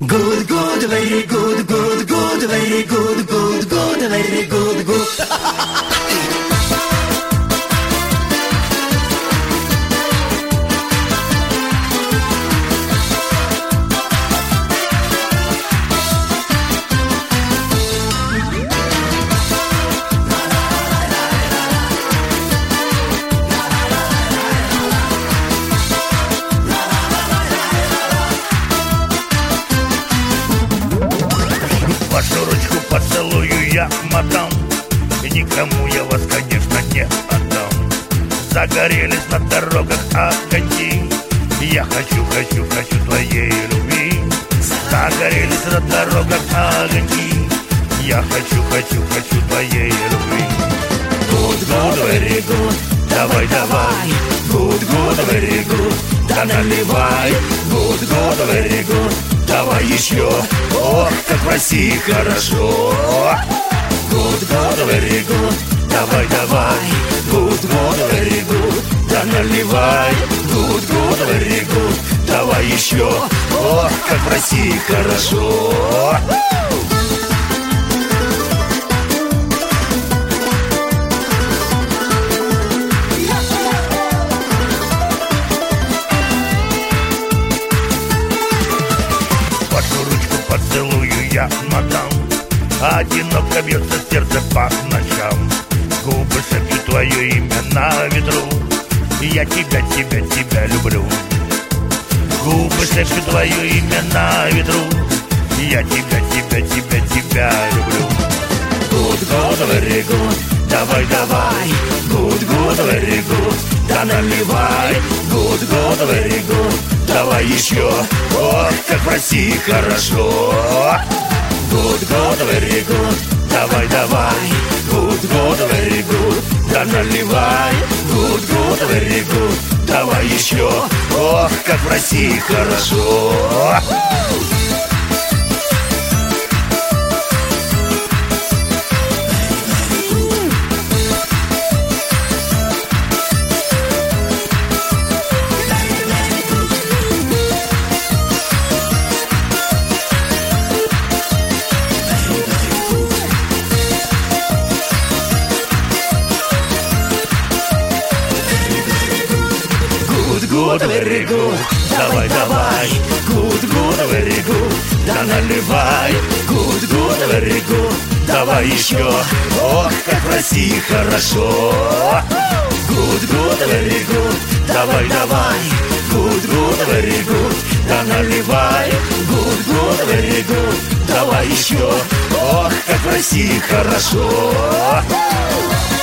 Good, good, very good, good, good, very good, good, good, very good, good. Вашу ручку поцелую я, мадам, и никому я вас, конечно, не отдам. Загорелись на дорогах огоньки, я хочу, хочу, хочу твоей любви. Загорелись на дорогах огоньки, я хочу, хочу, хочу твоей любви. Good, good, very good, давай, давай. Good, good, very good, да наливай. Good, good, very good, давай еще. Ох, как в России хорошо. Good, good, very good, давай, давай. Good, good, very good, да наливай. Good, good, very good, давай еще. Ох, как в России хорошо. Вашу ручку поцелую я, мадам, одиноко бьется сердце по ночам. Губы шепчут твое имя на ветру, я тебя, тебя, тебя люблю. Губы шепчут твое имя на ветру, я тебя, тебя, тебя, тебя люблю. Good, good, very good, давай, давай. Good, good, very good, да наливай. Good, good, very good, давай еще. Ох, как в России хорошо. Good, good, very good, давай, давай. Good, good, very good, да наливай. Good, good, very good, давай еще. Ох, как в России хорошо. Good, good, very good, давай, давай. Good, good, very good, да наливай. Good, good, very good, давай еще. Ох, как в России хорошо. Good, good, very good, давай, давай. Good, good, very good, да наливай. Good, good, very good, давай еще. Ох, как в России хорошо.